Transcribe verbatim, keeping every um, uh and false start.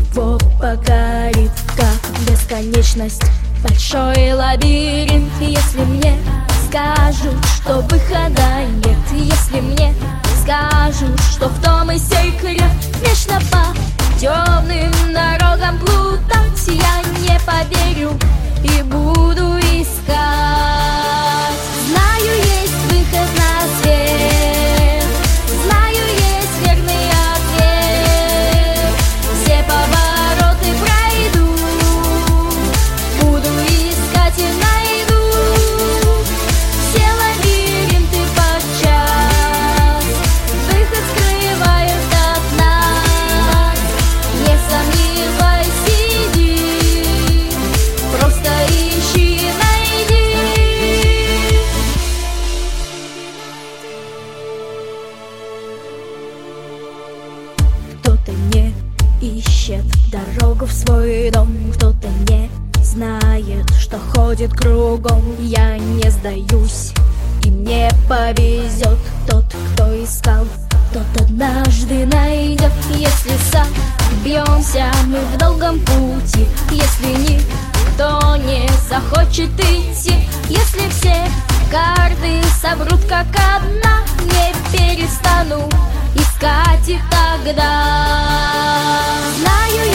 его покорит, как бесконечность, большой лабиринт. Если мне скажут, что выхода нет, если мне скажут, что в том и секрет, вечно по темным дорогам плутать, я не поверю и буду искать. Знаю, есть выход на свет, знаю, есть верный ответ. Все повороты пройду, буду искать и найду. Все лабиринты подчас выход скрывают от нас. Не сомневайся, иди, просто ищи и найди. Кто-то не ищет дорогу в свой дом, кто-то не знает, что ходит кругом. Я не сдаюсь, и мне повезет. Тот, кто искал, тот однажды найдет. Если собьемся мы в долгом пути, если никто не захочет идти, если все карты собрут как одна, не перестану искать и тогда. Знаю,